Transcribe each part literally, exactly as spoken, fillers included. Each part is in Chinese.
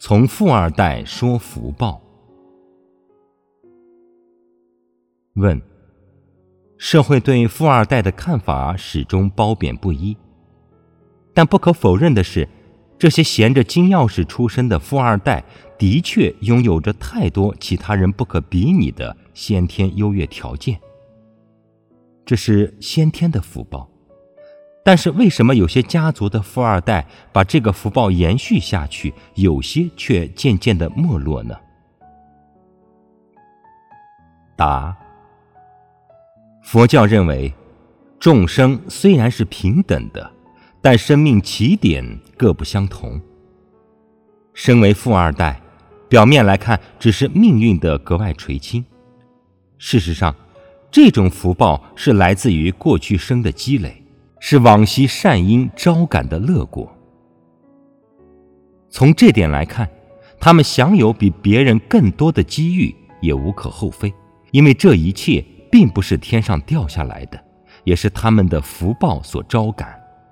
从富二代说福报。问：社会对富二代的看法始终褒贬不一，但不可否认的是，这些衔着金钥匙出身的富二代的确拥有着太多其他人不可比拟的先天优越条件，这是先天的福报。但是为什么有些家族的富二代把这个福报延续下去，有些却渐渐的没落呢？答：佛教认为，众生虽然是平等的，但生命起点各不相同。身为富二代，表面来看只是命运的格外垂青，事实上，这种福报是来自于过去生的积累，是往昔善因招感的乐果。从这点来看，他们享有比别人更多的机遇也无可厚非，因为这一切并不是天上掉下来的，也是他们的福报所招感。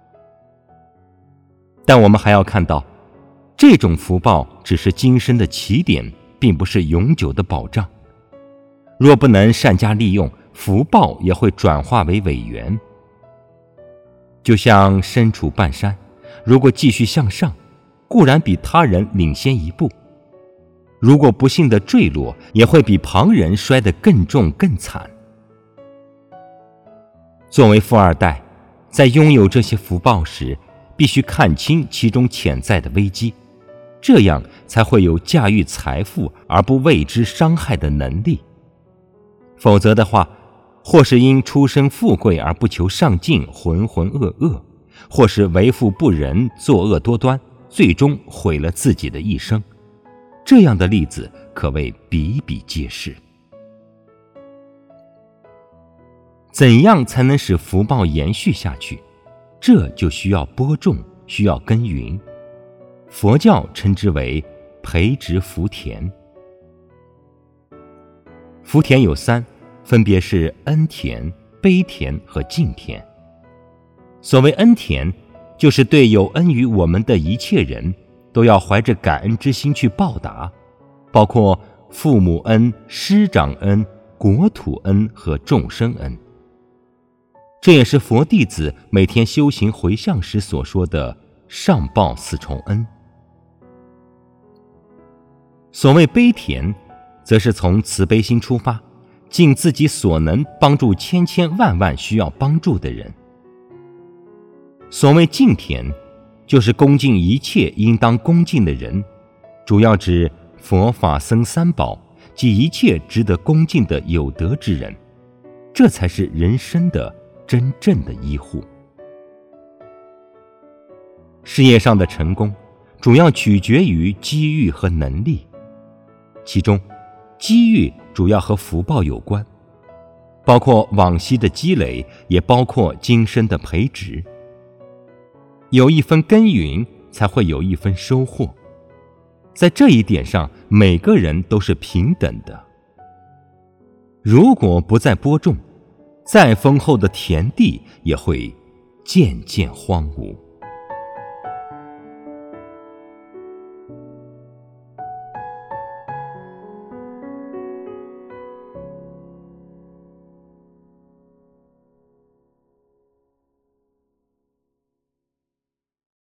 但我们还要看到，这种福报只是今生的起点，并不是永久的保障。若不能善加利用，福报也会转化为尾缘。就像身处半山，如果继续向上，固然比他人领先一步；如果不幸的坠落，也会比旁人摔得更重更惨。作为富二代，在拥有这些福报时，必须看清其中潜在的危机，这样才会有驾驭财富而不为之伤害的能力。否则的话，或是因出身富贵而不求上进，浑浑噩噩，或是为富不仁，作恶多端，最终毁了自己的一生。这样的例子可谓比比皆是。怎样才能使福报延续下去？这就需要播种，需要耕耘。佛教称之为培植福田。福田有三，分别是恩田、悲田和敬田。所谓恩田，就是对有恩于我们的一切人，都要怀着感恩之心去报答，包括父母恩、师长恩、国土恩和众生恩。这也是佛弟子每天修行回向时所说的上报四重恩。所谓悲田，则是从慈悲心出发，尽自己所能帮助千千万万需要帮助的人。所谓敬田，就是恭敬一切应当恭敬的人，主要指佛法僧三宝及一切值得恭敬的有德之人，这才是人生的真正的医护。事业上的成功，主要取决于机遇和能力，其中机遇主要和福报有关，包括往昔的积累，也包括今生的培植。有一分耕耘，才会有一分收获。在这一点上，每个人都是平等的。如果不再播种，再丰厚的田地也会渐渐荒芜。